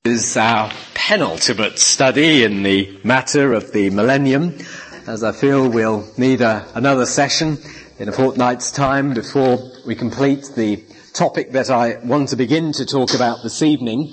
Is our penultimate study in the matter of the millennium, as I feel we'll need another session in a fortnight's time before we complete the topic that I want to begin to talk about this evening.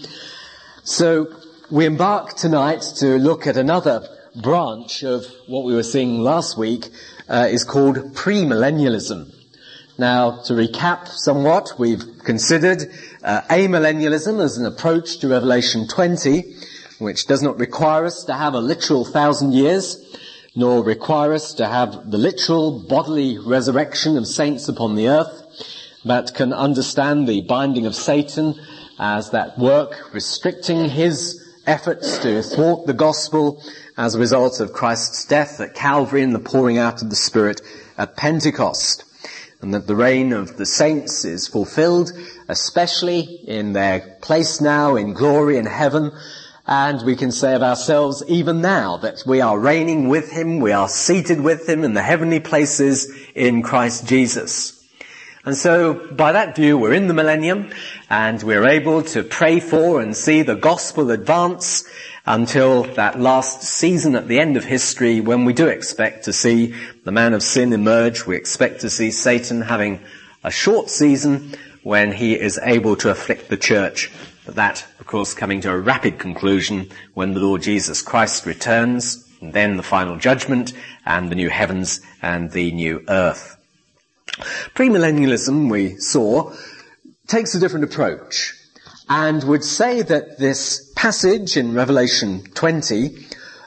So we embark tonight to look at another branch of what we were seeing last week, is called premillennialism. Now, to recap somewhat, we've considered amillennialism as an approach to Revelation 20, which does not require us to have a literal 1,000 years, nor require us to have the literal bodily resurrection of saints upon the earth, but can understand the binding of Satan as that work restricting his efforts to thwart the gospel as a result of Christ's death at Calvary and the pouring out of the Spirit at Pentecost. And that the reign of the saints is fulfilled, especially in their place now in glory in heaven. And we can say of ourselves even now that we are reigning with him, we are seated with him in the heavenly places in Christ Jesus. And so by that view, we're in the millennium and we're able to pray for and see the gospel advance until that last season at the end of history, when we do expect to see the man of sin emerge. We expect to see Satan having a short season when he is able to afflict the church. But that, of course, coming to a rapid conclusion when the Lord Jesus Christ returns, and then the final judgment and the new heavens and the new earth. Premillennialism, we saw, takes a different approach and would say that this passage in Revelation 20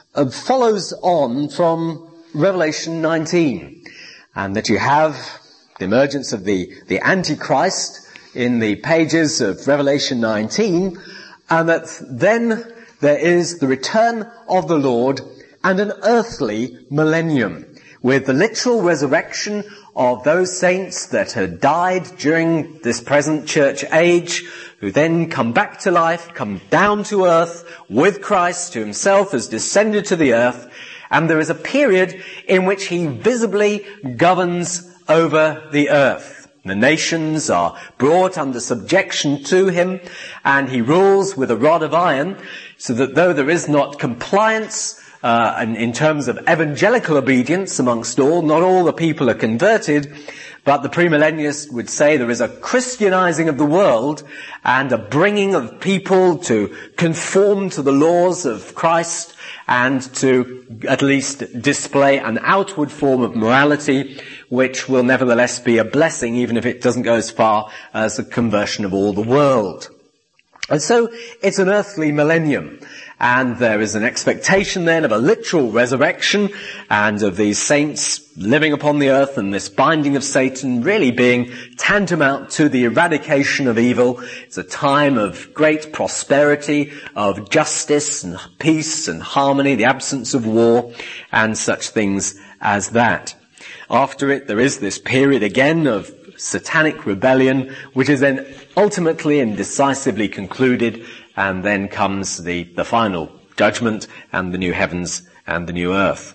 follows on from Revelation 19, and that you have the emergence of the Antichrist in the pages of Revelation 19, and that then there is the return of the Lord and an earthly millennium, with the literal resurrection of those saints that had died during this present church age, who then come back to life, come down to earth with Christ, who himself has descended to the earth, and there is a period in which he visibly governs over the earth. The nations are brought under subjection to him, and he rules with a rod of iron, so that though there is not compliance in terms of evangelical obedience amongst all, not all the people are converted, but the premillennialists would say there is a Christianizing of the world and a bringing of people to conform to the laws of Christ and to at least display an outward form of morality which will nevertheless be a blessing, even if it doesn't go as far as the conversion of all the world. And so it's an earthly millennium. And there is an expectation then of a literal resurrection and of these saints living upon the earth, and this binding of Satan really being tantamount to the eradication of evil. It's a time of great prosperity, of justice and peace and harmony, the absence of war and such things as that. After it, there is this period again of satanic rebellion, which is then ultimately and decisively concluded, and then comes the final judgment and the new heavens and the new earth.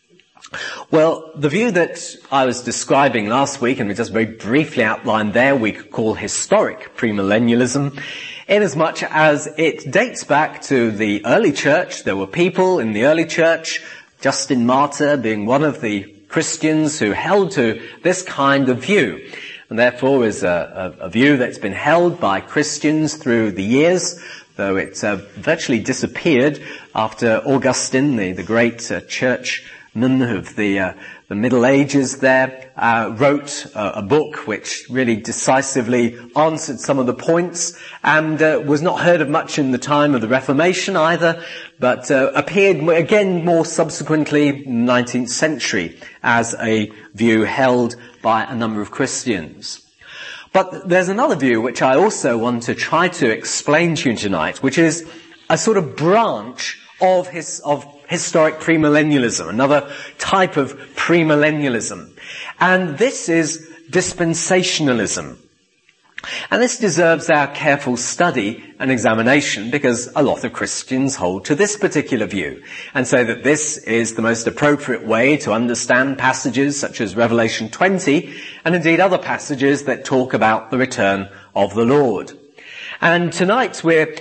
Well, the view that I was describing last week, and we just very briefly outlined there, we could call historic premillennialism, inasmuch as it dates back to the early church. There were people in the early church, Justin Martyr being one of the Christians who held to this kind of view. And therefore is a view that's been held by Christians through the years, though it virtually disappeared after Augustine, the great churchman of the Middle Ages there, wrote a book which really decisively answered some of the points, and was not heard of much in the time of the Reformation either, but appeared again more subsequently in the 19th century as a view held by a number of Christians. But there's another view which I also want to try to explain to you tonight, which is a sort of branch of historic premillennialism, another type of premillennialism. And this is dispensationalism. And this deserves our careful study and examination, because a lot of Christians hold to this particular view and say that this is the most appropriate way to understand passages such as Revelation 20 and indeed other passages that talk about the return of the Lord. And tonight we're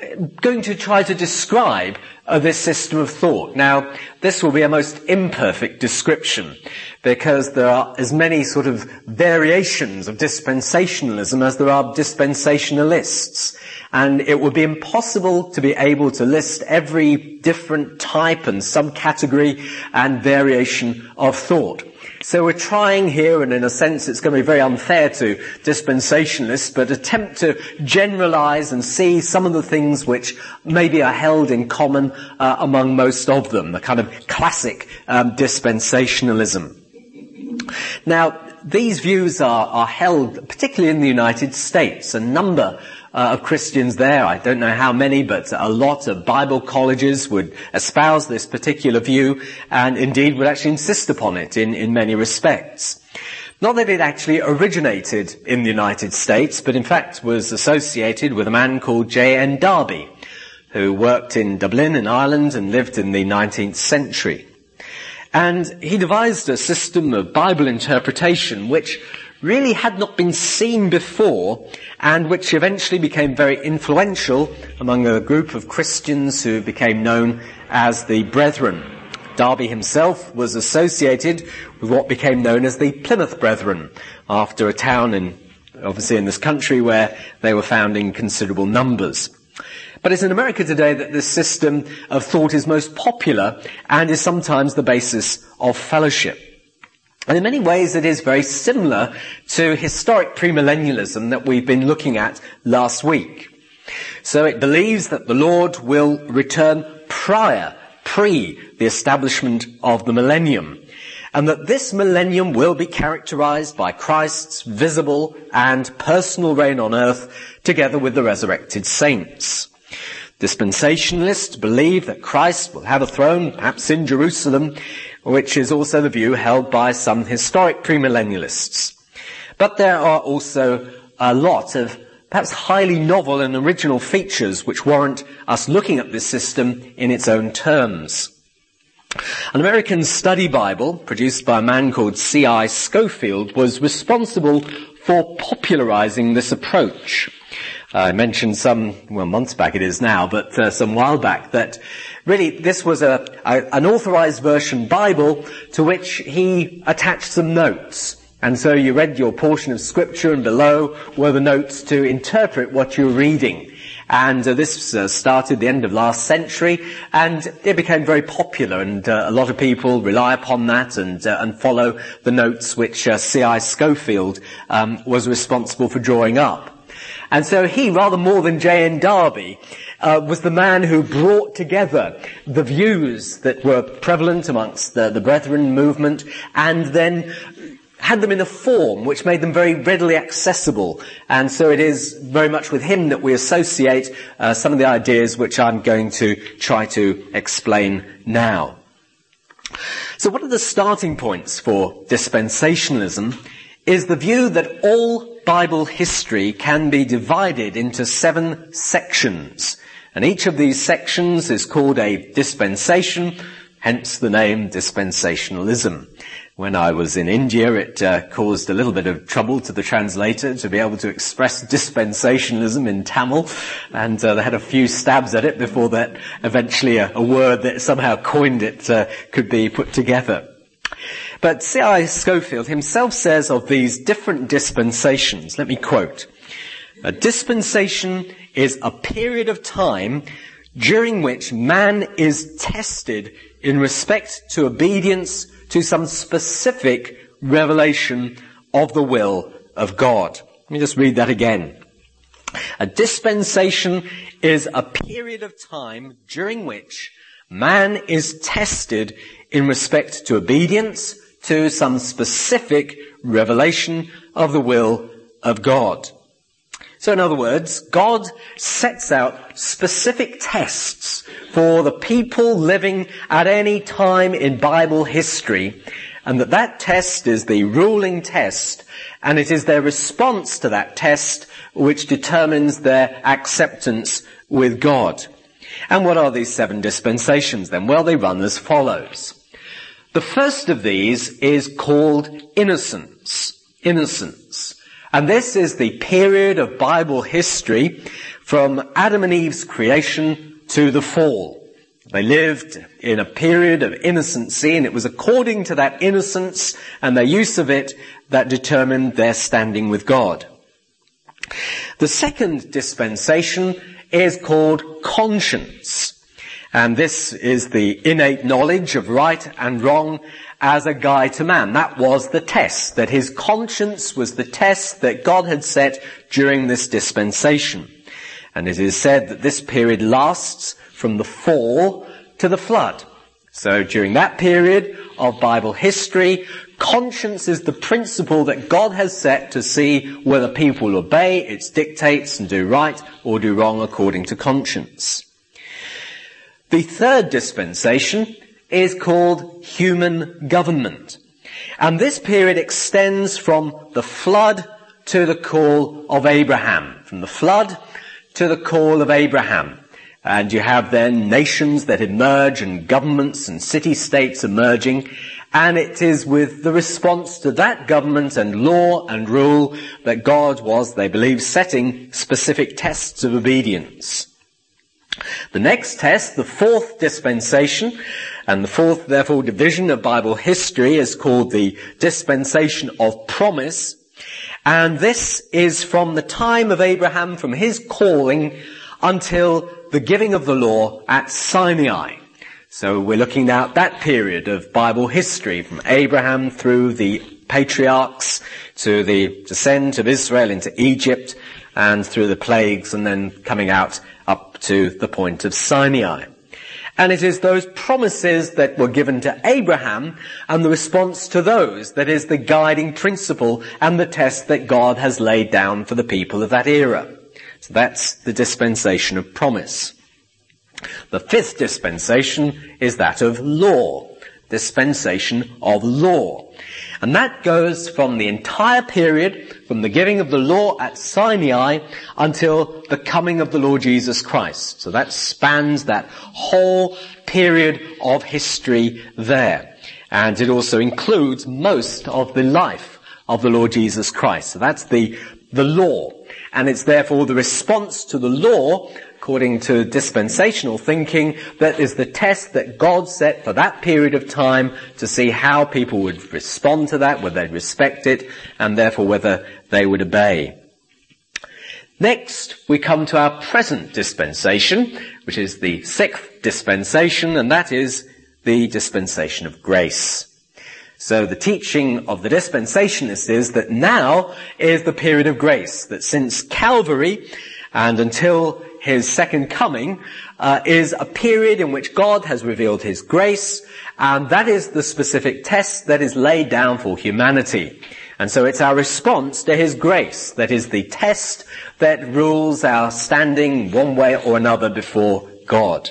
going to try to describe this system of thought. Now, this will be a most imperfect description because there are as many sort of variations of dispensationalism as there are dispensationalists. And it would be impossible to be able to list every different type and subcategory and variation of thought. So we're trying here, and in a sense it's going to be very unfair to dispensationalists, but attempt to generalize and see some of the things which maybe are held in common among most of them, the kind of classic dispensationalism. Now, these views are held particularly in the United States. A number of Christians there, I don't know how many, but a lot of Bible colleges would espouse this particular view and indeed would actually insist upon it in many respects. Not that it actually originated in the United States, but in fact was associated with a man called J.N. Darby, who worked in Dublin in Ireland and lived in the 19th century. And he devised a system of Bible interpretation which really had not been seen before and which eventually became very influential among a group of Christians who became known as the Brethren. Darby himself was associated with what became known as the Plymouth Brethren, after a town obviously in this country where they were found in considerable numbers. But it's in America today that this system of thought is most popular and is sometimes the basis of fellowship. And in many ways it is very similar to historic premillennialism that we've been looking at last week. So it believes that the Lord will return pre the establishment of the millennium, and that this millennium will be characterized by Christ's visible and personal reign on earth together with the resurrected saints. Dispensationalists believe that Christ will have a throne, perhaps in Jerusalem, which is also the view held by some historic premillennialists. But there are also a lot of perhaps highly novel and original features which warrant us looking at this system in its own terms. An American study Bible, produced by a man called C.I. Scofield, was responsible for popularizing this approach. I mentioned months back it is now, but some while back, that really this was an authorized version Bible to which he attached some notes. And so you read your portion of scripture and below were the notes to interpret what you're reading. And this started the end of last century, and it became very popular, and a lot of people rely upon that and follow the notes which C.I. Scofield was responsible for drawing up. And so he, rather more than J.N. Darby, was the man who brought together the views that were prevalent amongst the Brethren movement and then had them in a form which made them very readily accessible. And so it is very much with him that we associate some of the ideas which I'm going to try to explain now. So what are the starting points for dispensationalism? Is the view that all Bible history can be divided into 7 sections. And each of these sections is called a dispensation, hence the name dispensationalism. When I was in India, it caused a little bit of trouble to the translator to be able to express dispensationalism in Tamil, and they had a few stabs at it before that eventually a word that somehow coined it could be put together. But C.I. Scofield himself says of these different dispensations, let me quote, "A dispensation is a period of time during which man is tested in respect to obedience to some specific revelation of the will of God." Let me just read that again. A dispensation is a period of time during which man is tested in respect to obedience to some specific revelation of the will of God. So in other words, God sets out specific tests for the people living at any time in Bible history, and that test is the ruling test, and it is their response to that test which determines their acceptance with God. And what are these 7 dispensations then? Well, they run as follows. The first of these is called innocence. Innocence. And this is the period of Bible history from Adam and Eve's creation to the fall. They lived in a period of innocency, and it was according to that innocence and their use of it that determined their standing with God. The second dispensation is called conscience. And this is the innate knowledge of right and wrong as a guide to man. That was the test, that his conscience was the test that God had set during this dispensation. And it is said that this period lasts from the fall to the flood. So during that period of Bible history, conscience is the principle that God has set to see whether people will obey its dictates and do right or do wrong according to conscience. The third dispensation is called human government. And this period extends from the flood to the call of Abraham. From the flood to the call of Abraham. And you have then nations that emerge and governments and city-states emerging. And it is with the response to that government and law and rule that God was, they believe, setting specific tests of obedience. The next test, the fourth dispensation, and the fourth, therefore, division of Bible history is called the dispensation of promise. And this is from the time of Abraham, from his calling, until the giving of the law at Sinai. So we're looking now at that period of Bible history, from Abraham through the patriarchs to the descent of Israel into Egypt, and through the plagues, and then coming out up to the point of Sinai. And it is those promises that were given to Abraham and the response to those that is the guiding principle and the test that God has laid down for the people of that era. So that's the dispensation of promise. The fifth dispensation is that of law, dispensation of law. And that goes from the entire period, from the giving of the law at Sinai until the coming of the Lord Jesus Christ. So that spans that whole period of history there. And it also includes most of the life of the Lord Jesus Christ. So that's the law. And it's therefore the response to the law, according to dispensational thinking, that is the test that God set for that period of time to see how people would respond to that, whether they'd respect it, and therefore whether they would obey. Next, we come to our present dispensation, which is the sixth dispensation, and that is the dispensation of grace. So the teaching of the dispensationalists is that now is the period of grace, that since Calvary and until his second coming is a period in which God has revealed his grace, and that is the specific test that is laid down for humanity. And so it's our response to his grace that is the test that rules our standing one way or another before God.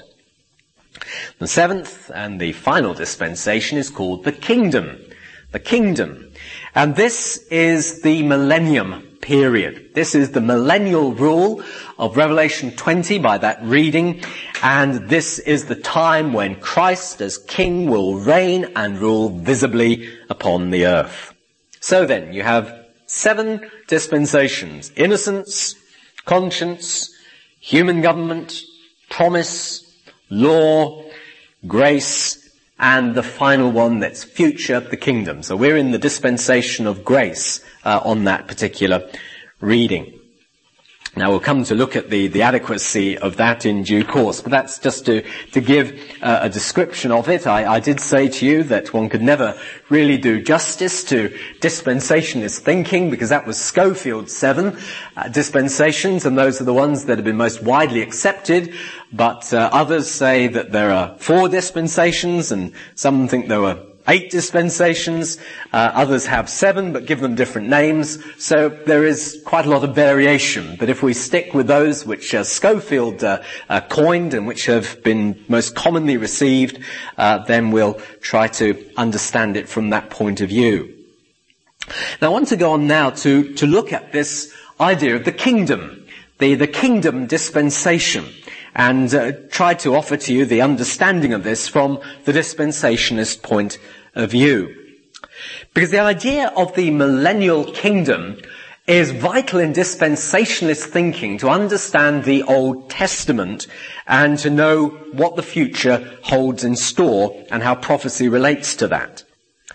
The seventh and the final dispensation is called the kingdom. The kingdom. And this is the millennium period. This is the millennial rule of Revelation 20 by that reading. And this is the time when Christ as King will reign and rule visibly upon the earth. So then, you have 7 dispensations: innocence, conscience, human government, promise, law, grace, and the final one that's future, the kingdom. So we're in the dispensation of grace on that particular reading. Now we'll come to look at the adequacy of that in due course, but that's just to give a description of it. I did say to you that one could never really do justice to dispensationalist thinking, because that was Scofield's 7 dispensations, and those are the ones that have been most widely accepted. But others say that there are 4 dispensations, and some think there were 8 dispensations. Others have 7, but give them different names. So there is quite a lot of variation. But if we stick with those which Scofield coined and which have been most commonly received, then we'll try to understand it from that point of view. Now I want to go on now to look at this idea of the kingdom, the kingdom dispensation, and try to offer to you the understanding of this from the dispensationalist point of view. Because the idea of the millennial kingdom is vital in dispensationalist thinking to understand the Old Testament and to know what the future holds in store and how prophecy relates to that.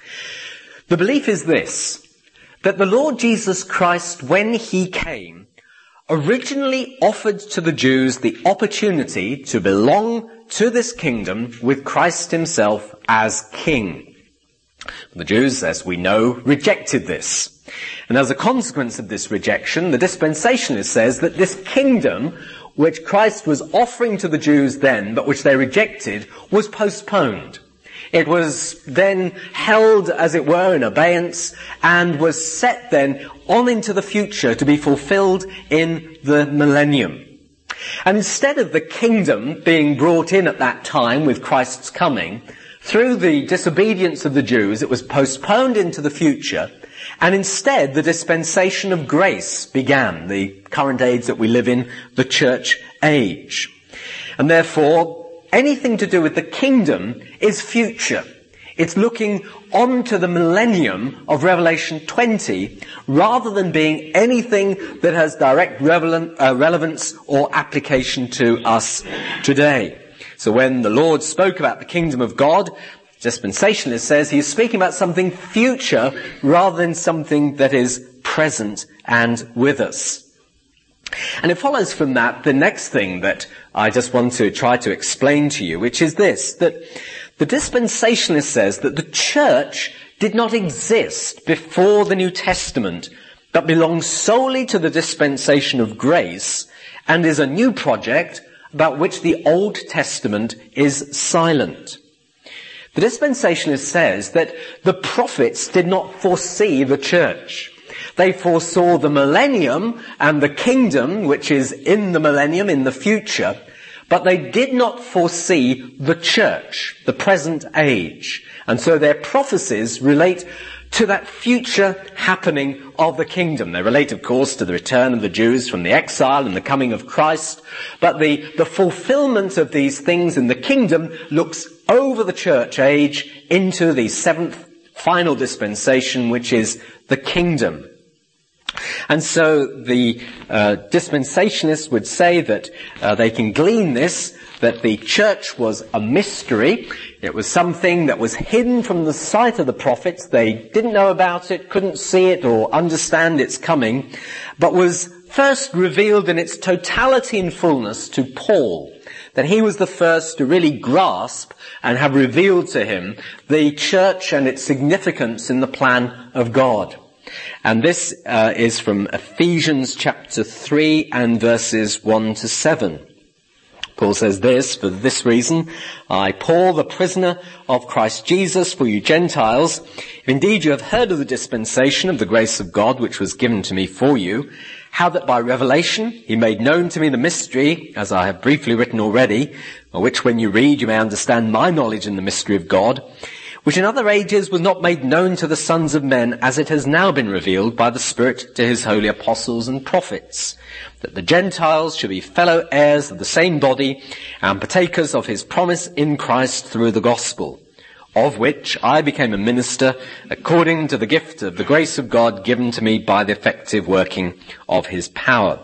The belief is this, that the Lord Jesus Christ, when he came, originally offered to the Jews the opportunity to belong to this kingdom with Christ himself as king. The Jews, as we know, rejected this. And as a consequence of this rejection, the dispensationalist says that this kingdom, which Christ was offering to the Jews then, but which they rejected, was postponed. It was then held, as it were, in abeyance, and was set then on into the future to be fulfilled in the millennium. And instead of the kingdom being brought in at that time with Christ's coming, through the disobedience of the Jews, it was postponed into the future, and instead the dispensation of grace began, the current age that we live in, the church age. And therefore, anything to do with the kingdom is future. It's looking on to the millennium of Revelation 20, rather than being anything that has direct relevance or application to us today. So when the Lord spoke about the kingdom of God, dispensationalist says he's speaking about something future rather than something that is present and with us. And it follows from that the next thing that I just want to try to explain to you, which is this, that the dispensationalist says that the church did not exist before the New Testament, but belongs solely to the dispensation of grace and is a new project about which the Old Testament is silent. The dispensationalist says that the prophets did not foresee the church. They foresaw the millennium and the kingdom, which is in the millennium, in the future, but they did not foresee the church, the present age. And so their prophecies relate to that future happening of the kingdom. They relate, of course, to the return of the Jews from the exile and the coming of Christ, but the fulfillment of these things in the kingdom looks over the church age into the seventh final dispensation, which is the kingdom. And so the dispensationalists would say that they can glean this, that the church was a mystery. It was something that was hidden from the sight of the prophets. They didn't know about it, couldn't see it or understand its coming, but was first revealed in its totality and fullness to Paul. That he was the first to really grasp and have revealed to him the church and its significance in the plan of God. And this is from Ephesians chapter 3 and verses 1 to 7. Paul says this, "For this reason, I, Paul, the prisoner of Christ Jesus, for you Gentiles, if indeed you have heard of the dispensation of the grace of God which was given to me for you, how that by revelation he made known to me the mystery, as I have briefly written already, which when you read you may understand my knowledge in the mystery of God, which in other ages was not made known to the sons of men, as it has now been revealed by the Spirit to his holy apostles and prophets, that the Gentiles should be fellow heirs of the same body and partakers of his promise in Christ through the gospel, of which I became a minister according to the gift of the grace of God given to me by the effective working of his power."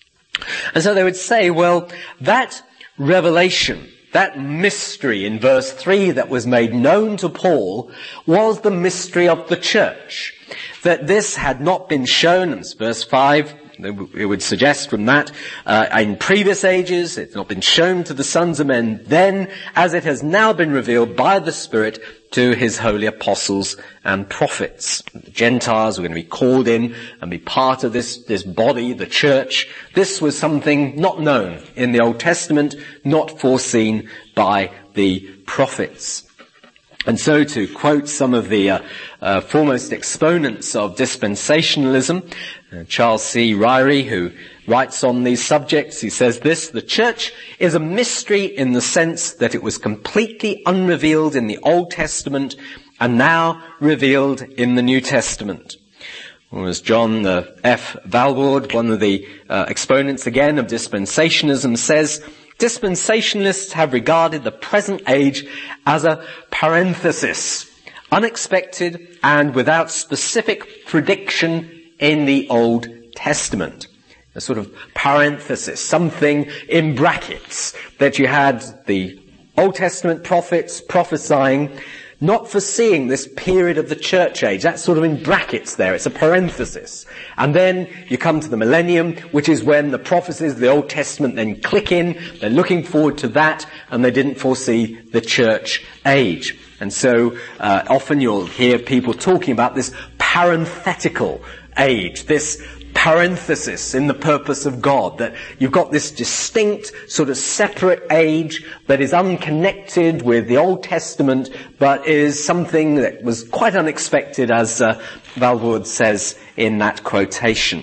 And so they would say, well, that revelation, that mystery in verse 3 that was made known to Paul was the mystery of the church. That this had not been shown, and verse 5, it would suggest from that, in previous ages, it's not been shown to the sons of men then, as it has now been revealed by the Spirit to his holy apostles and prophets. The Gentiles were going to be called in and be part of this body, the church. This was something not known in the Old Testament, not foreseen by the prophets. And so, to quote some of the foremost exponents of dispensationalism, Charles C. Ryrie, who writes on these subjects, he says this: "The church is a mystery in the sense that it was completely unrevealed in the Old Testament and now revealed in the New Testament." Or as John F. Valward, one of the exponents again of dispensationalism, says, "Dispensationalists have regarded the present age as a parenthesis, unexpected and without specific prediction in the Old Testament. A sort of parenthesis, something in brackets, that you had the Old Testament prophets prophesying, not foreseeing this period of the church age. That's sort of in brackets there. It's a parenthesis. And then you come to the millennium, which is when the prophecies of the Old Testament then click in. They're looking forward to that, and they didn't foresee the church age. And so often you'll hear people talking about this parenthetical age, this parenthesis in the purpose of God, that you've got this distinct sort of separate age that is unconnected with the Old Testament, but is something that was quite unexpected, as Valvoord says in that quotation.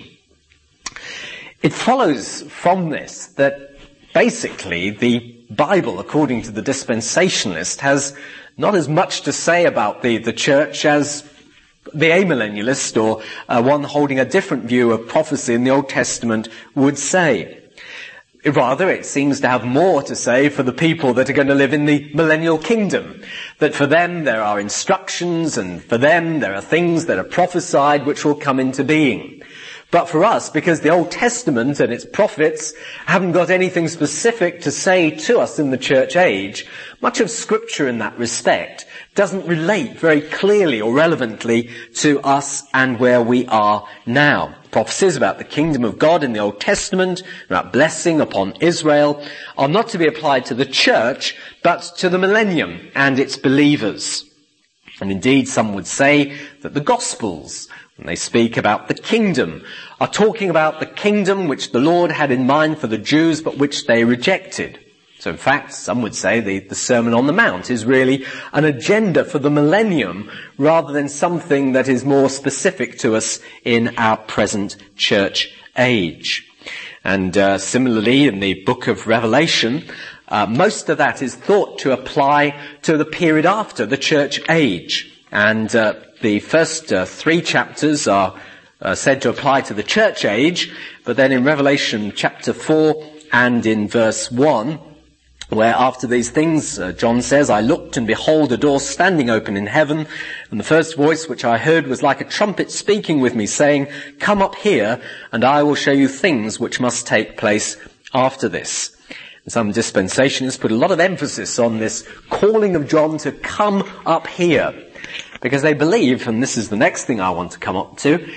It follows from this that basically the Bible, according to the dispensationalist, has not as much to say about the church as the amillennialist, or one holding a different view of prophecy in the Old Testament, would say. Rather, it seems to have more to say for the people that are going to live in the millennial kingdom. That for them there are instructions, and for them there are things that are prophesied which will come into being. But for us, because the Old Testament and its prophets haven't got anything specific to say to us in the church age, much of Scripture in that respect doesn't relate very clearly or relevantly to us and where we are now. Prophecies about the kingdom of God in the Old Testament, about blessing upon Israel, are not to be applied to the church, but to the millennium and its believers. And indeed, some would say that the Gospels, when they speak about the kingdom, are talking about the kingdom which the Lord had in mind for the Jews, but which they rejected. So in fact, some would say the Sermon on the Mount is really an agenda for the millennium, rather than something that is more specific to us in our present church age. And similarly, in the book of Revelation, most of that is thought to apply to the period after the church age. And the first 3 chapters are said to apply to the church age, but then in Revelation chapter 4 and in verse 1, where after these things, John says, I looked and behold a door standing open in heaven, and the first voice which I heard was like a trumpet speaking with me, saying, come up here, and I will show you things which must take place after this. And some dispensationalists put a lot of emphasis on this calling of John to come up here, because they believe, and this is the next thing I want to come up to,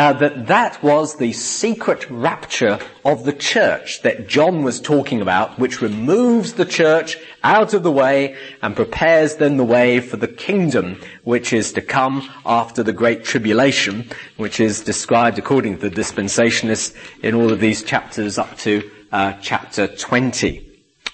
that was the secret rapture of the church that John was talking about, which removes the church out of the way and prepares then the way for the kingdom which is to come after the great tribulation, which is described according to the dispensationalists in all of these chapters up to chapter 20.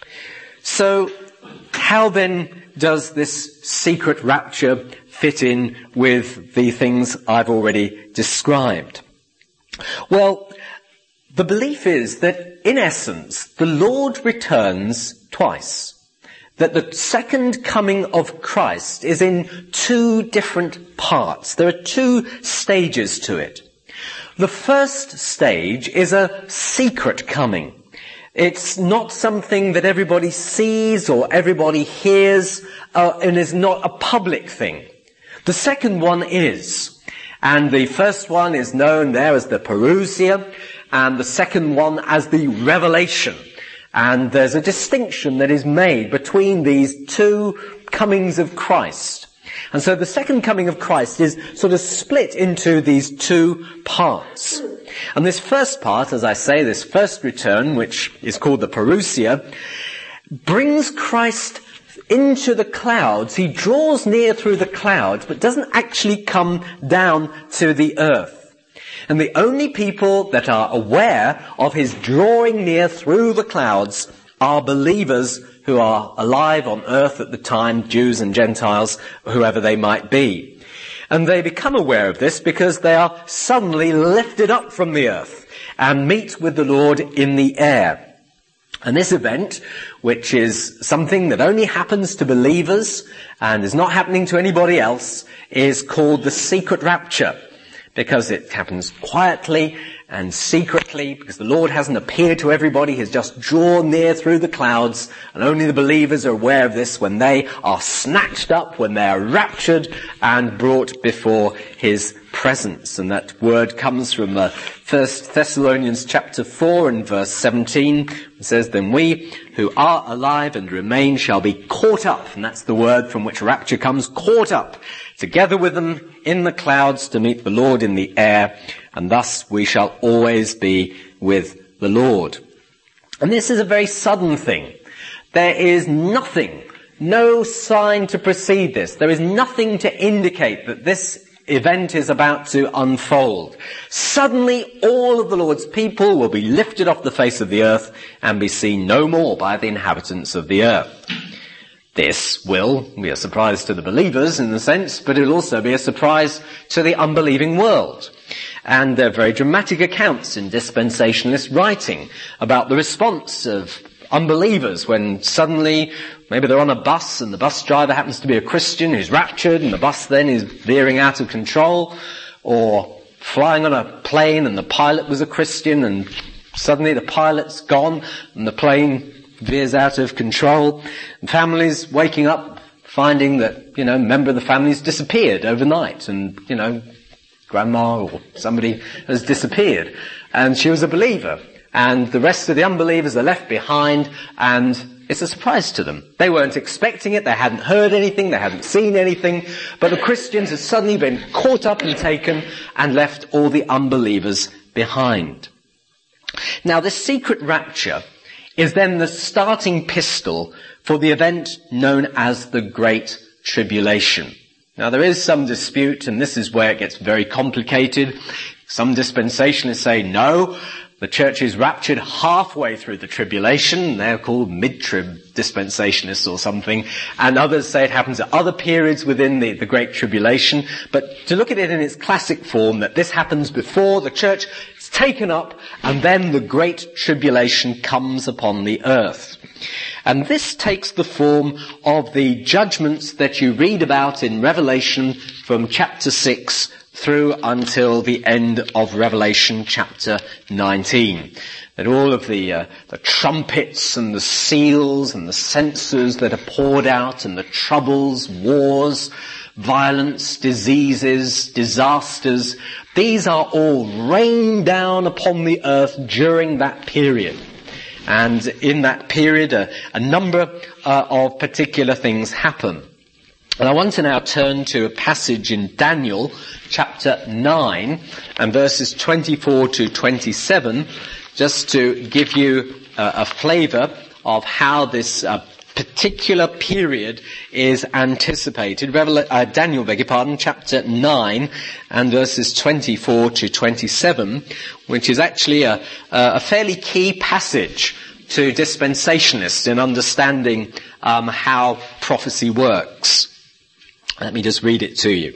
So how then does this secret rapture fit in with the things I've already described? Well, the belief is that, in essence, the Lord returns twice. That the second coming of Christ is in 2 different parts. There are 2 stages to it. The first stage is a secret coming. It's not something that everybody sees or everybody hears, and is not a public thing. The second one is, and the first one is known there as the parousia, and the second one as the revelation. And there's a distinction that is made between these 2 comings of Christ. And so the second coming of Christ is sort of split into these 2 parts. And this first part, as I say, this first return, which is called the parousia, brings Christ into the clouds. He draws near through the clouds, but doesn't actually come down to the earth. And the only people that are aware of his drawing near through the clouds are believers who are alive on earth at the time, Jews and Gentiles, whoever they might be. And they become aware of this because they are suddenly lifted up from the earth and meet with the Lord in the air. And this event, which is something that only happens to believers and is not happening to anybody else, is called the secret rapture, because it happens quietly and secretly, because the Lord hasn't appeared to everybody. He's just drawn near through the clouds, and only the believers are aware of this when they are snatched up, when they are raptured and brought before his presence. And that word comes from 1 Thessalonians chapter 4 and verse 17. It says, then we who are alive and remain shall be caught up. And that's the word from which rapture comes, caught up together with them in the clouds to meet the Lord in the air. And thus we shall always be with the Lord. And this is a very sudden thing. There is nothing, no sign to precede this. There is nothing to indicate that this event is about to unfold. Suddenly all of the Lord's people will be lifted off the face of the earth and be seen no more by the inhabitants of the earth. This will be a surprise to the believers in the sense, but it will also be a surprise to the unbelieving world. And there are very dramatic accounts in dispensationalist writing about the response of unbelievers when suddenly maybe they're on a bus and the bus driver happens to be a Christian who's raptured and the bus then is veering out of control, or flying on a plane and the pilot was a Christian and suddenly the pilot's gone and the plane veers out of control, and families waking up finding that, a member of the family's disappeared overnight and, grandma or somebody has disappeared and she was a believer and the rest of the unbelievers are left behind and it's a surprise to them. They weren't expecting it, they hadn't heard anything, they hadn't seen anything, but the Christians had suddenly been caught up and taken and left all the unbelievers behind. Now this secret rapture is then the starting pistol for the event known as the Great Tribulation. Now there is some dispute, and this is where it gets very complicated. Some dispensationalists say no, the church is raptured halfway through the tribulation. They're called mid-trib dispensationalists or something. And others say it happens at other periods within the Great Tribulation. But to look at it in its classic form, that this happens before the church is taken up and then the Great Tribulation comes upon the earth. And this takes the form of the judgments that you read about in Revelation from chapter 6 through until the end of Revelation chapter 19. That all of the trumpets and the seals and the censers that are poured out and the troubles, wars, violence, diseases, disasters, these are all rained down upon the earth during that period. And in that period, a number of particular things happen. And I want to now turn to a passage in Daniel chapter 9 and verses 24 to 27, just to give you a flavour of how this particular period is anticipated. Daniel, chapter 9 and verses 24 to 27, which is actually a fairly key passage to dispensationalists in understanding how prophecy works. Let me just read it to you.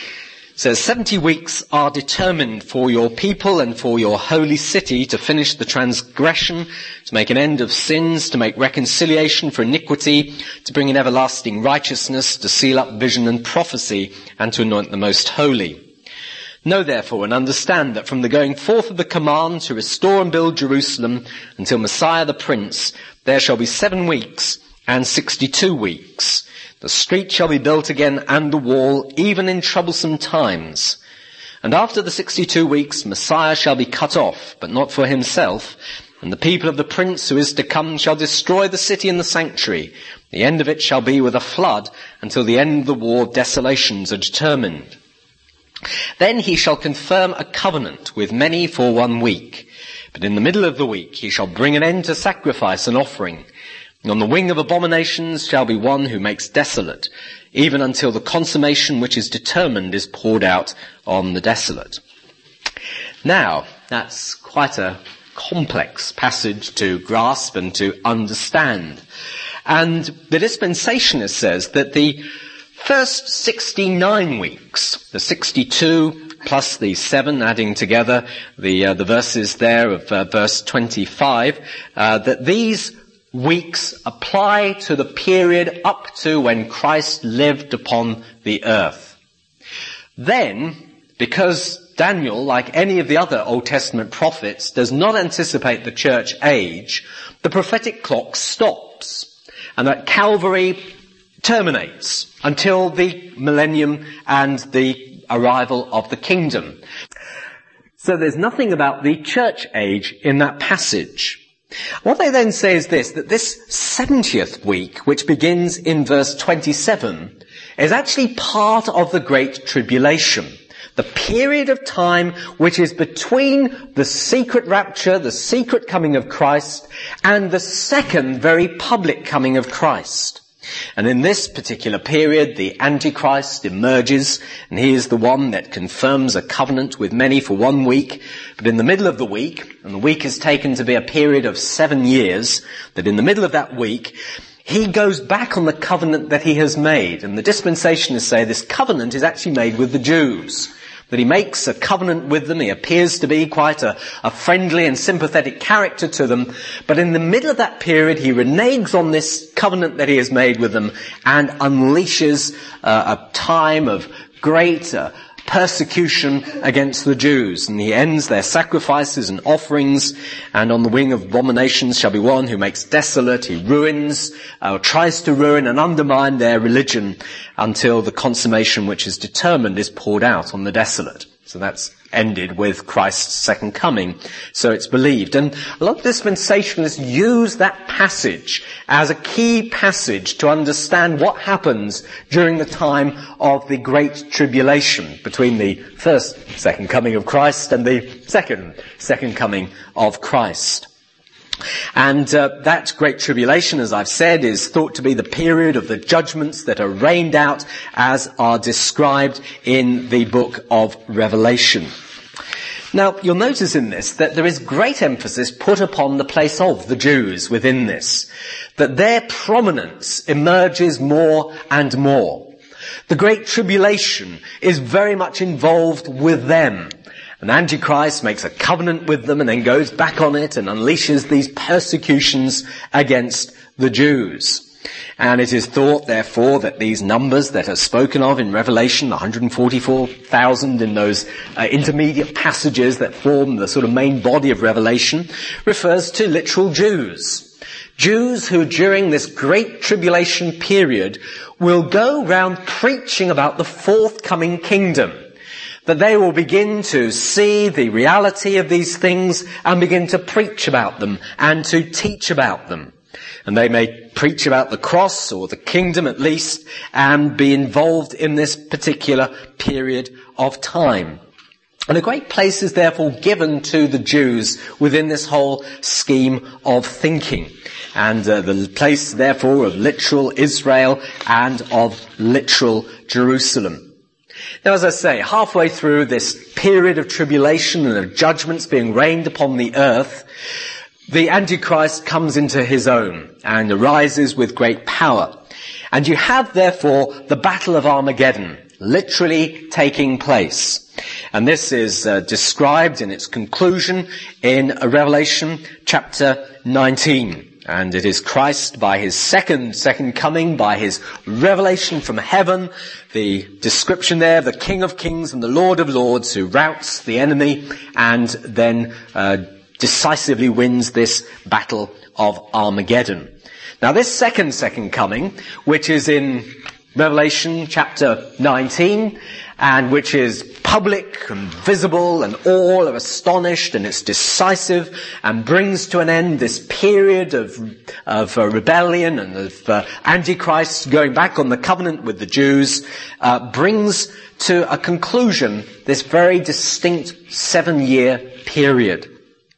It says, 70 weeks are determined for your people and for your holy city to finish the transgression, to make an end of sins, to make reconciliation for iniquity, to bring in everlasting righteousness, to seal up vision and prophecy, and to anoint the most holy. Know therefore and understand that from the going forth of the command to restore and build Jerusalem until Messiah the Prince, there shall be 7 weeks and 62 weeks. The street shall be built again and the wall, even in troublesome times. And after the 62 weeks, Messiah shall be cut off, but not for himself. And the people of the prince who is to come shall destroy the city and the sanctuary. The end of it shall be with a flood, until the end of the war desolations are determined. Then he shall confirm a covenant with many for 1 week. But in the middle of the week he shall bring an end to sacrifice and offering. And on the wing of abominations shall be one who makes desolate, even until the consummation which is determined is poured out on the desolate. Now, that's quite a complex passage to grasp and to understand. And the dispensationalist says that the first 69 weeks, the 62 plus the 7 adding together the verses there of verse 25, that these weeks apply to the period up to when Christ lived upon the earth. Then, because Daniel, like any of the other Old Testament prophets, does not anticipate the church age, the prophetic clock stops, and that Calvary terminates until the millennium and the arrival of the kingdom. So there's nothing about the church age in that passage. What they then say is this, that this 70th week, which begins in verse 27, is actually part of the Great Tribulation. The period of time which is between the secret rapture, the secret coming of Christ, and the second very public coming of Christ. And in this particular period, the Antichrist emerges, and he is the one that confirms a covenant with many for 1 week. But in the middle of the week, and the week is taken to be a period of 7 years, that in the middle of that week, he goes back on the covenant that he has made. And the dispensationalists say this covenant is actually made with the Jews. That he makes a covenant with them. He appears to be quite a friendly and sympathetic character to them. But in the middle of that period, he reneges on this covenant that he has made with them and unleashes a time of great persecution against the Jews. And he ends their sacrifices and offerings, and on the wing of abominations shall be one who makes desolate. He ruins, or tries to ruin and undermine their religion until the consummation which is determined is poured out on the desolate. So that's ended with Christ's second coming. So it's believed. And a lot of dispensationalists use that passage as a key passage to understand what happens during the time of the Great Tribulation between the second coming of Christ and the second coming of Christ. And that Great Tribulation, as I've said, is thought to be the period of the judgments that are rained out as are described in the book of Revelation. Now, you'll notice in this that there is great emphasis put upon the place of the Jews within this, that their prominence emerges more and more. The Great Tribulation is very much involved with them. And Antichrist makes a covenant with them and then goes back on it and unleashes these persecutions against the Jews. And it is thought, therefore, that these numbers that are spoken of in Revelation, 144,000 in those intermediate passages that form the sort of main body of Revelation, refers to literal Jews. Jews who during this Great Tribulation period will go round preaching about the forthcoming kingdom. That they will begin to see the reality of these things and begin to preach about them and to teach about them. And they may preach about the cross or the kingdom at least and be involved in this particular period of time. And a great place is therefore given to the Jews within this whole scheme of thinking. And the place therefore of literal Israel and of literal Jerusalem. Now, as I say, halfway through this period of tribulation and of judgments being rained upon the earth, the Antichrist comes into his own and arises with great power. And you have, therefore, the Battle of Armageddon literally taking place. And this is described in its conclusion in Revelation chapter 19. And it is Christ by his second coming, by his revelation from heaven, the description there of the King of Kings and the Lord of Lords who routs the enemy and then decisively wins this battle of Armageddon. Now this second coming, which is in Revelation chapter 19, and which is public and visible and all are astonished, and it's decisive and brings to an end this period of rebellion and of Antichrist going back on the covenant with the Jews, brings to a conclusion this very distinct 7-year period.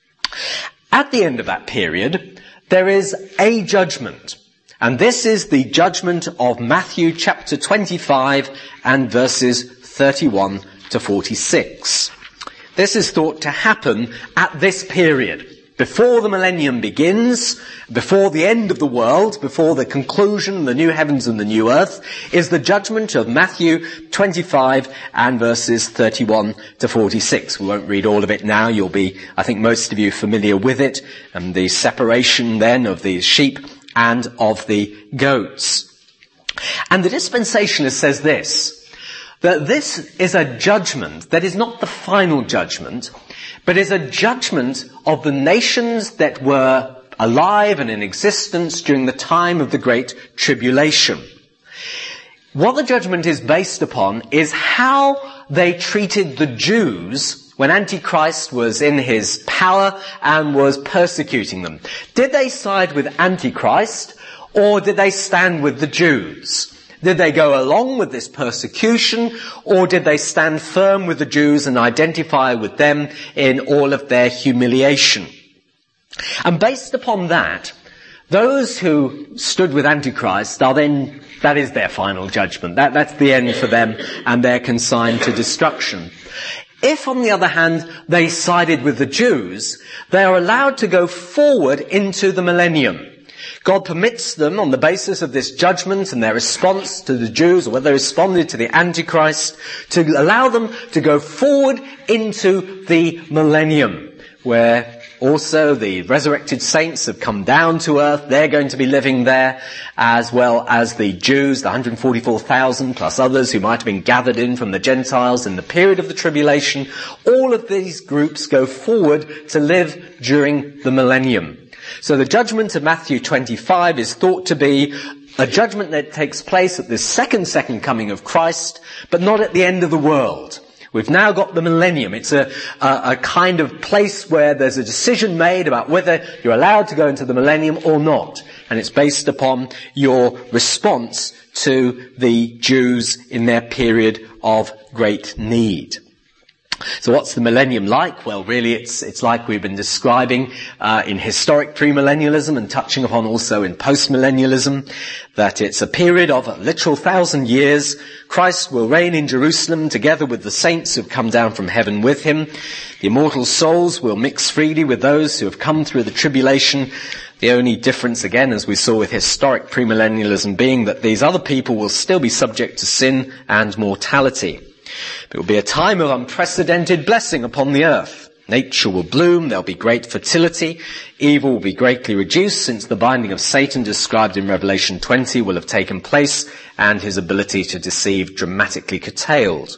At the end of that period, there is a judgment. And this is the judgment of Matthew chapter 25 and verses 31 to 46. This is thought to happen at this period. Before the millennium begins, before the end of the world, before the conclusion, the new heavens and the new earth, is the judgment of Matthew 25 and verses 31 to 46. We won't read all of it now. You'll be, I think most of you, familiar with it, and the separation then of the sheep and of the goats. And the dispensationalist says this, that this is a judgment that is not the final judgment, but is a judgment of the nations that were alive and in existence during the time of the Great Tribulation. What the judgment is based upon is how they treated the Jews when Antichrist was in his power and was persecuting them. Did they side with Antichrist, or did they stand with the Jews? Did they go along with this persecution, or did they stand firm with the Jews and identify with them in all of their humiliation? And based upon that, those who stood with Antichrist are then, that is their final judgment. That's the end for them, and they're consigned to destruction. If, on the other hand, they sided with the Jews, they are allowed to go forward into the millennium. God permits them, on the basis of this judgment and their response to the Jews, or whether they responded to the Antichrist, to allow them to go forward into the millennium, where also the resurrected saints have come down to earth. They're going to be living there, as well as the Jews, the 144,000 plus others who might have been gathered in from the Gentiles in the period of the tribulation. All of these groups go forward to live during the millennium. So the judgment of Matthew 25 is thought to be a judgment that takes place at the second coming of Christ, but not at the end of the world. We've now got the millennium. It's a kind of place where there's a decision made about whether you're allowed to go into the millennium or not. And it's based upon your response to the Jews in their period of great need. So what's the millennium like? Well, really it's like we've been describing in historic premillennialism and touching upon also in postmillennialism, that it's a period of a literal 1,000 years. Christ will reign in Jerusalem together with the saints who have come down from heaven with him. The immortal souls will mix freely with those who have come through the tribulation. The only difference, again, as we saw with historic premillennialism, being that these other people will still be subject to sin and mortality. It will be a time of unprecedented blessing upon the earth. Nature will bloom, there'll be great fertility, evil will be greatly reduced since the binding of Satan described in Revelation 20 will have taken place and his ability to deceive dramatically curtailed.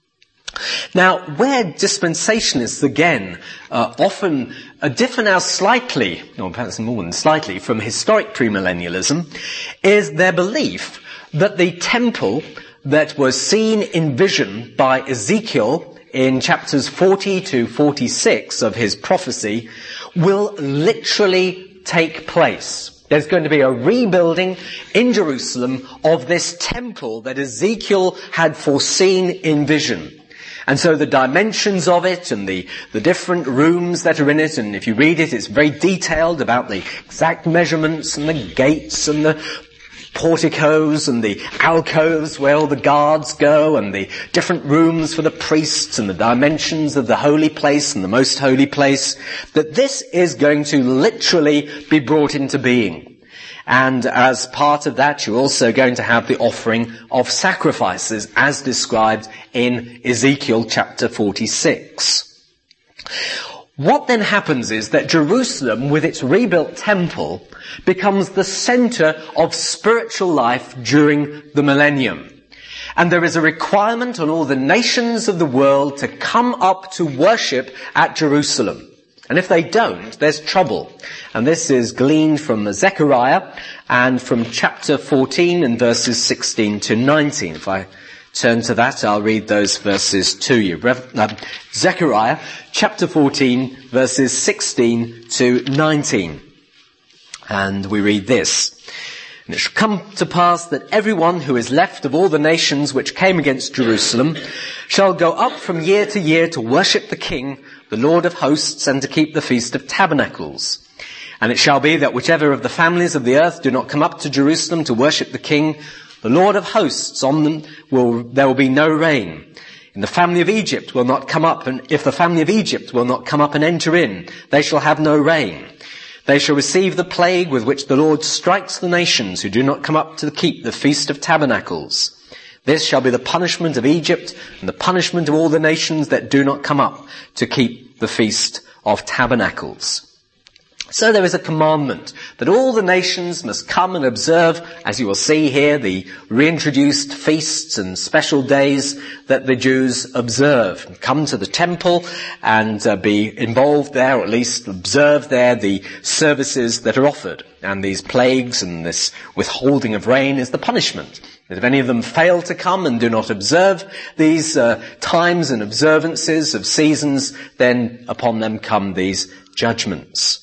Now, where dispensationalists, again, often differ now slightly, or perhaps more than slightly, from historic premillennialism, is their belief that the temple that was seen in vision by Ezekiel in chapters 40 to 46 of his prophecy will literally take place. There's going to be a rebuilding in Jerusalem of this temple that Ezekiel had foreseen in vision. And so the dimensions of it and the different rooms that are in it, and if you read it, it's very detailed about the exact measurements and the gates and the porticos and the alcoves where all the guards go and the different rooms for the priests and the dimensions of the holy place and the most holy place, that this is going to literally be brought into being. And as part of that, you're also going to have the offering of sacrifices as described in Ezekiel chapter 46. What then happens is that Jerusalem, with its rebuilt temple, becomes the center of spiritual life during the millennium. And there is a requirement on all the nations of the world to come up to worship at Jerusalem. And if they don't, there's trouble. And this is gleaned from Zechariah and from chapter 14 and verses 16 to 19. If I turn to that, I'll read those verses to you. Zechariah chapter 14 verses 16 to 19. And we read this. And it shall come to pass that everyone who is left of all the nations which came against Jerusalem shall go up from year to year to worship the King, the Lord of hosts, and to keep the Feast of Tabernacles. And it shall be that whichever of the families of the earth do not come up to Jerusalem to worship the King, the Lord of hosts, on them there will be no rain. And the family of Egypt will not come up, and if the family of Egypt will not come up and enter in, they shall have no rain. They shall receive the plague with which the Lord strikes the nations who do not come up to keep the Feast of Tabernacles. This shall be the punishment of Egypt and the punishment of all the nations that do not come up to keep the Feast of Tabernacles. So there is a commandment that all the nations must come and observe, as you will see here, the reintroduced feasts and special days that the Jews observe. Come to the temple and be involved there, or at least observe there the services that are offered. And these plagues and this withholding of rain is the punishment. If any of them fail to come and do not observe these times and observances of seasons, then upon them come these judgments.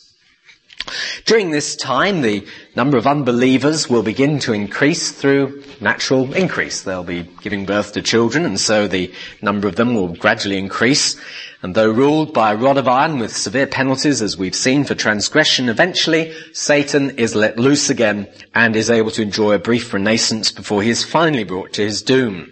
During this time, the number of unbelievers will begin to increase through natural increase. They'll be giving birth to children, and so the number of them will gradually increase. And though ruled by a rod of iron with severe penalties, as we've seen for transgression, eventually Satan is let loose again and is able to enjoy a brief renaissance before he is finally brought to his doom.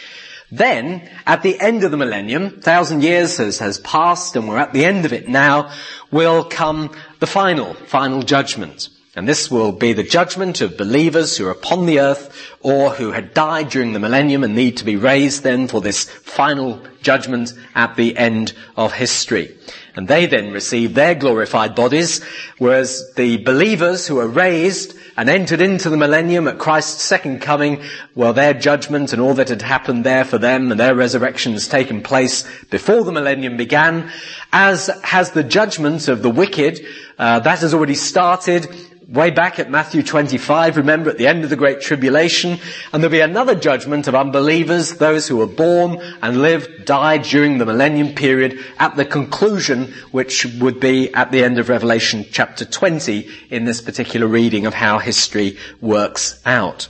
Then, at the end of the millennium, 1,000 years has passed and we're at the end of it now, will come the final judgment. And this will be the judgment of believers who are upon the earth or who had died during the millennium and need to be raised then for this final judgment at the end of history. And they then receive their glorified bodies, whereas the believers who are raised and entered into the millennium at Christ's second coming, well, their judgment and all that had happened there for them and their resurrection has taken place before the millennium began, as has the judgment of the wicked. That has already started way back at Matthew 25, remember, at the end of the Great Tribulation. And there'll be another judgment of unbelievers, those who were born and died during the millennium period, at the conclusion, which would be at the end of Revelation chapter 20 in this particular reading of how history works out.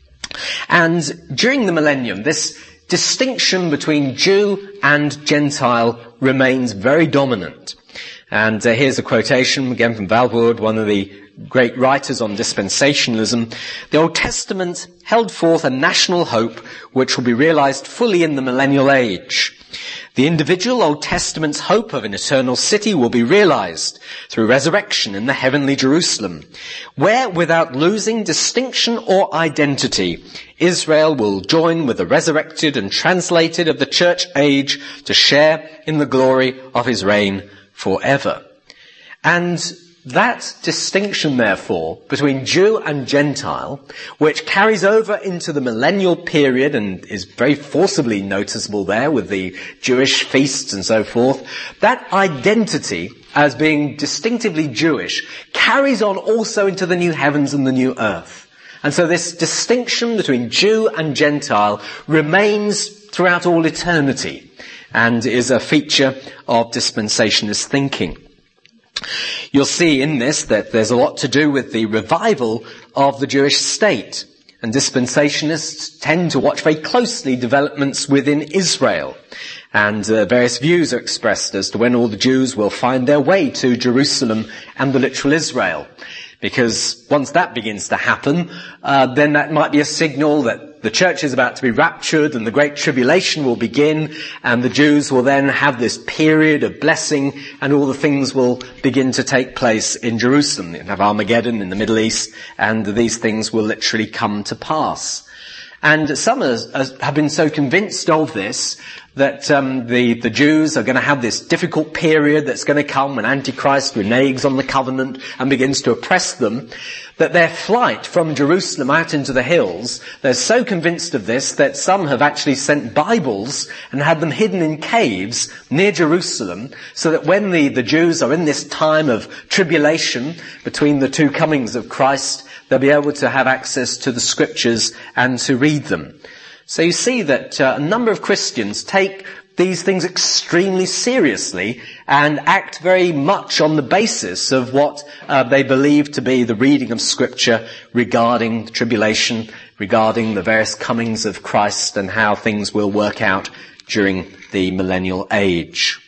And during the millennium, this distinction between Jew and Gentile remains very dominant. And here's a quotation again from Walvoord, one of the great writers on dispensationalism. The Old Testament held forth a national hope which will be realized fully in the millennial age. The individual Old Testament's hope of an eternal city will be realized through resurrection in the heavenly Jerusalem, where, without losing distinction or identity, Israel will join with the resurrected and translated of the church age to share in the glory of his reign forever. And that distinction, therefore, between Jew and Gentile, which carries over into the millennial period and is very forcibly noticeable there with the Jewish feasts and so forth, that identity as being distinctively Jewish carries on also into the new heavens and the new earth. And so this distinction between Jew and Gentile remains throughout all eternity and is a feature of dispensationalist thinking. You'll see in this that there's a lot to do with the revival of the Jewish state. And dispensationalists tend to watch very closely developments within Israel. And various views are expressed as to when all the Jews will find their way to Jerusalem and the literal Israel. Because once that begins to happen, then that might be a signal that the church is about to be raptured and the Great Tribulation will begin and the Jews will then have this period of blessing and all the things will begin to take place in Jerusalem. You have Armageddon in the Middle East and these things will literally come to pass. And some have been so convinced of this that the Jews are going to have this difficult period that's going to come when Antichrist reneges on the covenant and begins to oppress them, that their flight from Jerusalem out into the hills, they're so convinced of this that some have actually sent Bibles and had them hidden in caves near Jerusalem so that when the Jews are in this time of tribulation between the two comings of Christ, they'll be able to have access to the scriptures and to read them. So you see that a number of Christians take these things extremely seriously and act very much on the basis of what they believe to be the reading of Scripture regarding the tribulation, regarding the various comings of Christ and how things will work out during the millennial age.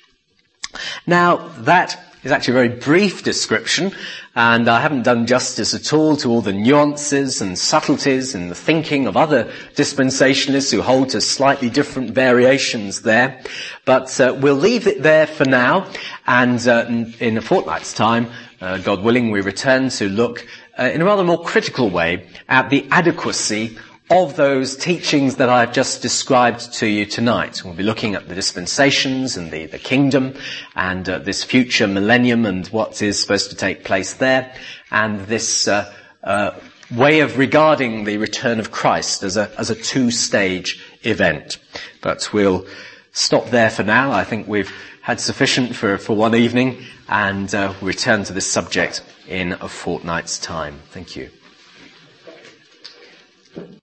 Now, that is actually a very brief description, and I haven't done justice at all to all the nuances and subtleties in the thinking of other dispensationalists who hold to slightly different variations there. But we'll leave it there for now, and in a fortnight's time, God willing, we return to look in a rather more critical way at the adequacy of those teachings that I've just described to you tonight. We'll be looking at the dispensations and the kingdom and this future millennium and what is supposed to take place there, and this way of regarding the return of Christ as a two-stage event. But we'll stop there for now. I think we've had sufficient for one evening, and return to this subject in a fortnight's time. Thank you.